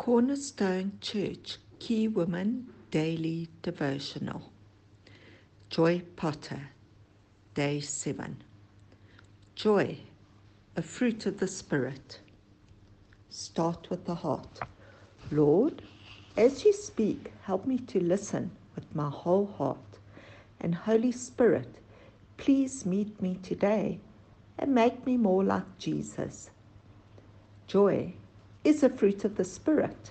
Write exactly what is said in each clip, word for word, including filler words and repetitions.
Cornerstone Church Key Woman Daily Devotional. Joy Potter, Day seven. Joy, a fruit of the Spirit. Start with the heart. Lord, as you speak, help me to listen with my whole heart. And Holy Spirit, please meet me today and make me more like Jesus. Joy is a fruit of the Spirit.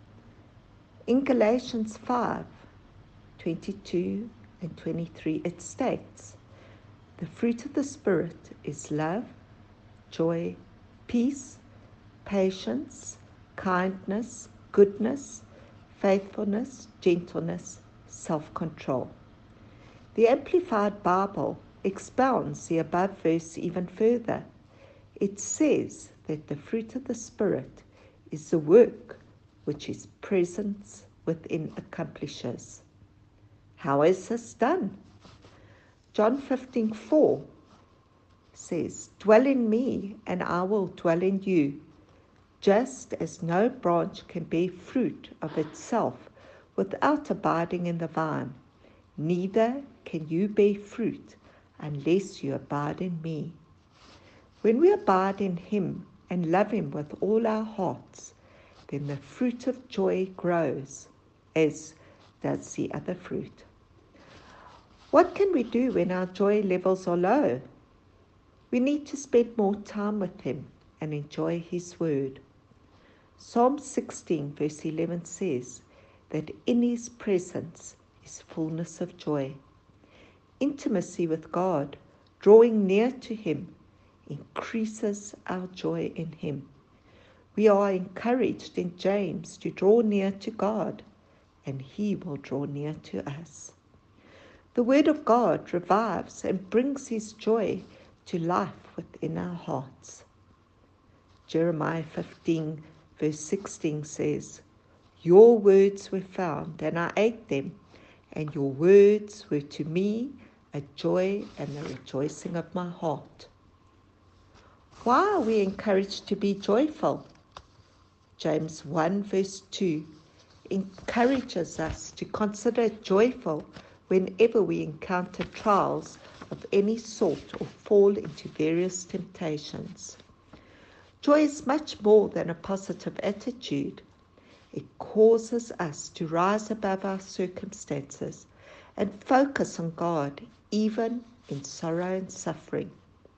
In Galatians five, twenty-two and twenty-three, it states, the fruit of the Spirit is love, joy, peace, patience, kindness, goodness, faithfulness, gentleness, self-control. The Amplified Bible expounds the above verse even further. It says that the fruit of the Spirit is the work which His presence within accomplishes. How is this done? John fifteen four says, dwell in me and I will dwell in you, just as no branch can bear fruit of itself without abiding in the vine, neither can you bear fruit unless you abide in me. When we abide in Him and love Him with all our hearts, then the fruit of joy grows, as does the other fruit. What can we do when our joy levels are low? We need to spend more time with Him and enjoy His word. Psalm sixteen verse eleven says that in His presence is fullness of joy. Intimacy with God, drawing near to Him, increases our joy in Him. We are encouraged in James to draw near to God, and He will draw near to us. The Word of God revives and brings His joy to life within our hearts. Jeremiah fifteen verse sixteen says, your words were found, and I ate them, and your words were to me a joy and the rejoicing of my heart. Why are we encouraged to be joyful? James one verse two encourages us to consider it joyful whenever we encounter trials of any sort or fall into various temptations. Joy is much more than a positive attitude. It causes us to rise above our circumstances and focus on God, even in sorrow and suffering.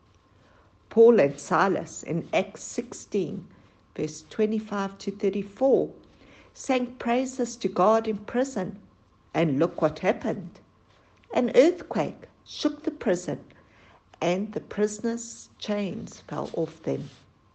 Paul and Silas in Acts sixteen, verse twenty-five to thirty-four, sang praises to God in prison, and look what happened. An earthquake shook the prison, and the prisoners' chains fell off them.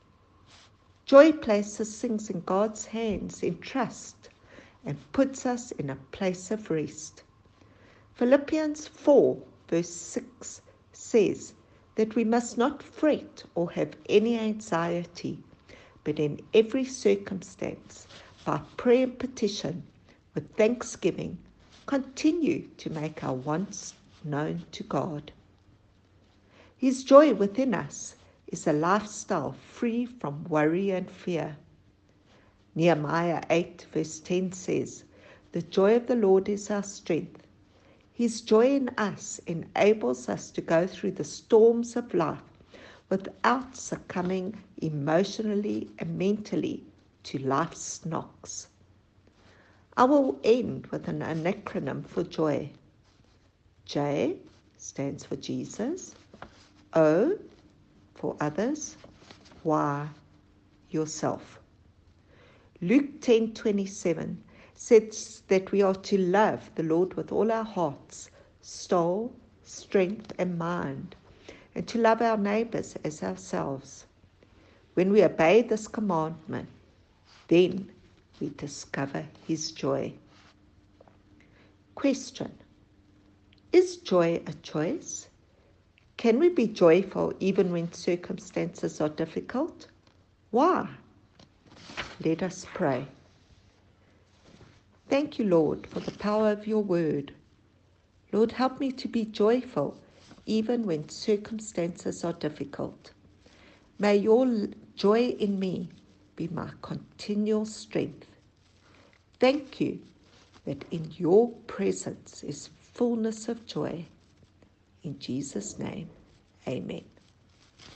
Joy places things in God's hands in trust and puts us in a place of rest. Philippians four, verse six says that we must not fret or have any anxiety, but in every circumstance, by prayer and petition, with thanksgiving, continue to make our wants known to God. His joy within us is a lifestyle free from worry and fear. Nehemiah eight, verse ten says, the joy of the Lord is our strength. His joy in us enables us to go through the storms of life without succumbing emotionally and mentally to life's knocks. I will end with an acronym for joy. J stands for Jesus, O for others, Y yourself. Luke ten twenty-seven says that we are to love the Lord with all our hearts, soul, strength, and mind, and to love our neighbors as ourselves. When we obey this commandment, then we discover His joy. Question: is joy a choice? Can we be joyful even when circumstances are difficult? Why? Let us pray. Thank you, Lord, for the power of your word. Lord, help me to be joyful even when circumstances are difficult. May your joy in me be my continual strength. thank you that in your presence is fullness of joy. In Jesus' name, amen.